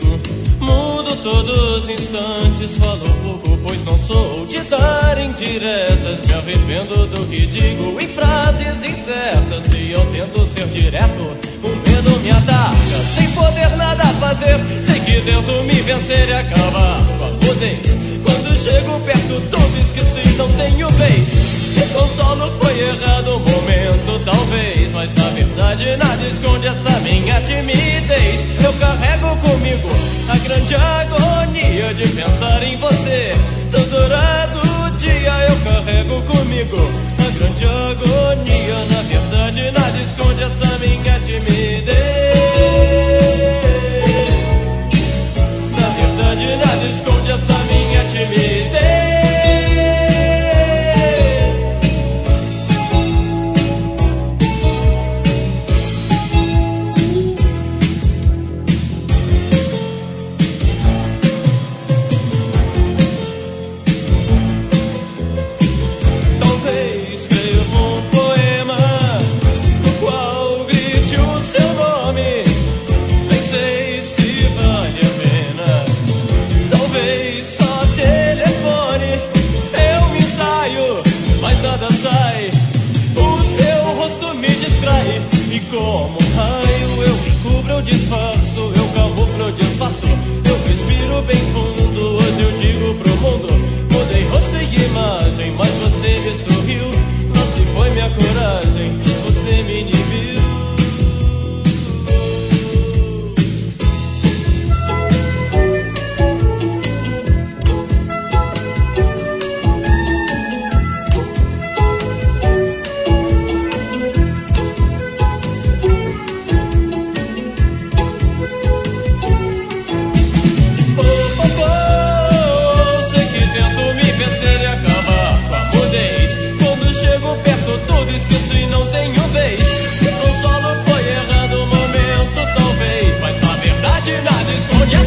Mudo todos os instantes, falo pouco, pois não sou de dar indiretas. Me arrependo do que digo em frases incertas. Se eu tento ser direto, o medo me ataca. Sem poder nada fazer, sei que tento me vencer e acabar com a mudez. Quando chego perto, tudo esqueci, não tenho vez. Me consolo, foi errado o momento, talvez, mas na verdade nada esconde essa minha timidez. Eu carrego comigo a grande agonia de pensar em você. Todo dia eu carrego comigo a grande agonia. Na verdade nada esconde essa minha timidez. Na verdade nada esconde essa minha timidez. Como um raio eu encubro, eu disfarço, eu camuflo, eu desfaço. Eu respiro bem fundo, hoje eu digo pro mundo: mudei rosto e imagem, mas você me sorriu. Não se foi minha coragem, você me inibiu. Nada esconde